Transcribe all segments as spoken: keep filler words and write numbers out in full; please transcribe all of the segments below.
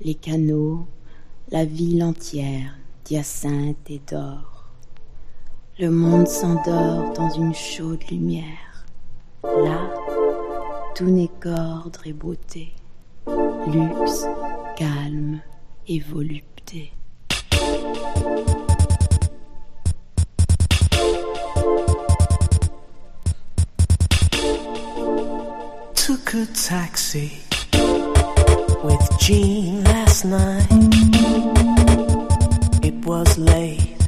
les canaux, la ville entière d'hyacinthe et d'or. Le monde s'endort dans une chaude lumière. Là, tout n'est qu'ordre et beauté, luxe, calme et volupté. Took a taxi with Jean last night. It was late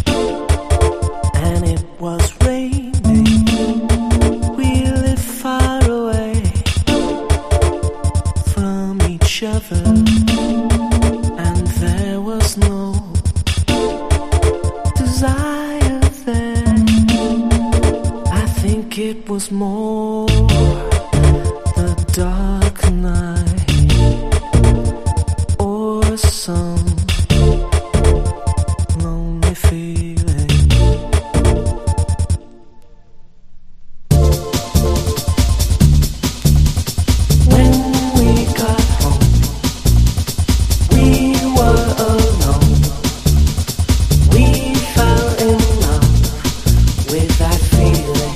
and it was raining. We lived far away from each other, and there was no desire there. I think it was more the dark night or some lonely feeling. When we got home, we were alone. We fell in love with that feeling.